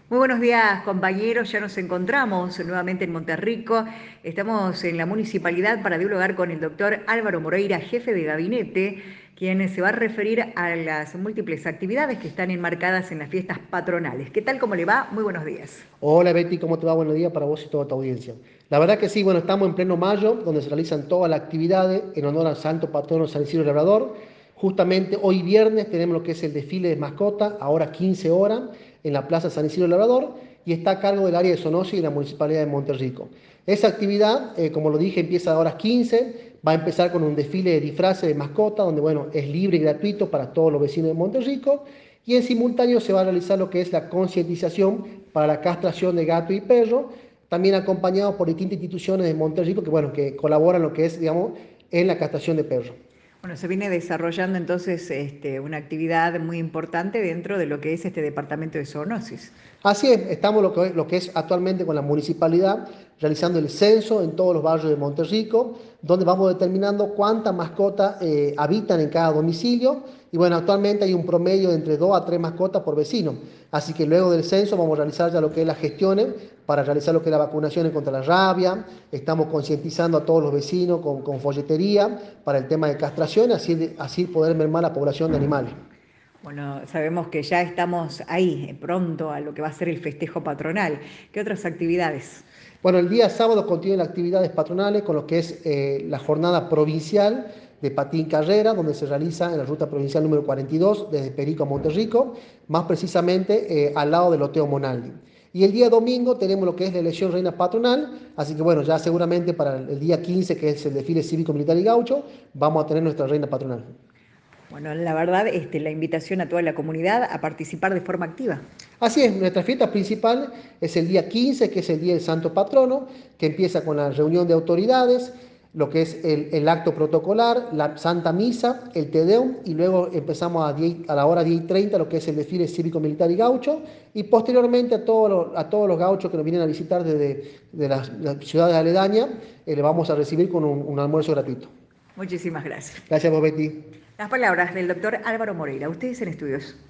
Muy buenos días, compañeros. Ya nos encontramos nuevamente en Monterrico. Estamos en la municipalidad para dialogar con el doctor Álvaro Moreira, jefe de gabinete, quien se va a referir a las múltiples actividades que están enmarcadas en las fiestas patronales. ¿Qué tal? ¿Cómo le va? Muy buenos días. Hola Betty, ¿cómo te va? Buenos días para vos y toda tu audiencia. La verdad que sí, bueno, estamos en pleno mayo, donde se realizan todas las actividades en honor al santo patrono San Isidro Labrador. Justamente hoy viernes tenemos lo que es el desfile de mascota, ahora 15 horas, en la Plaza San Isidro Labrador, y está a cargo del área de Sonosi y la Municipalidad de Monterrico. Esa actividad, como lo dije, empieza a horas 15, va a empezar con un desfile de disfraces de mascota, donde, bueno, es libre y gratuito para todos los vecinos de Monterrico, y en simultáneo se va a realizar lo que es la concientización para la castración de gato y perro, también acompañado por distintas instituciones de Monterrico que, bueno, que colaboran lo que es, digamos, en la castración de perros. Bueno, se viene desarrollando entonces una actividad muy importante dentro de lo que es este departamento de zoonosis. Así es, estamos lo que es actualmente con la municipalidad realizando el censo en todos los barrios de Monterrico, donde vamos determinando cuántas mascotas habitan en cada domicilio. Y bueno, actualmente hay un promedio de entre 2 a 3 mascotas por vecino. Así que luego del censo vamos a realizar ya lo que es las gestiones para realizar lo que es la vacunación contra la rabia. Estamos concientizando a todos los vecinos con folletería para el tema de castración, así poder mermar la población de animales. Bueno, sabemos que ya estamos ahí, pronto a lo que va a ser el festejo patronal. ¿Qué otras actividades? Bueno, el día sábado continúan las actividades patronales con lo que es la jornada provincial de patín carrera, donde se realiza en la ruta provincial número 42, desde Perico a Monterrico, más precisamente al lado del Oteo Monaldi. Y el día domingo tenemos lo que es la elección reina patronal, así que bueno, ya seguramente para el día 15, que es el desfile cívico, militar y gaucho, vamos a tener nuestra reina patronal. Bueno, la verdad, la invitación a toda la comunidad a participar de forma activa. Así es, nuestra fiesta principal es el día 15, que es el día del Santo Patrono, que empieza con la reunión de autoridades, lo que es el acto protocolar, la Santa Misa, el Te Deum, y luego empezamos a la hora 10:30 lo que es el desfile cívico, militar y gaucho, y posteriormente a todos los gauchos que nos vienen a visitar desde de las ciudades aledañas, le vamos a recibir con un almuerzo gratuito. Muchísimas gracias. Gracias, vos, Betty. Las palabras del doctor Álvaro Moreira. Ustedes en estudios.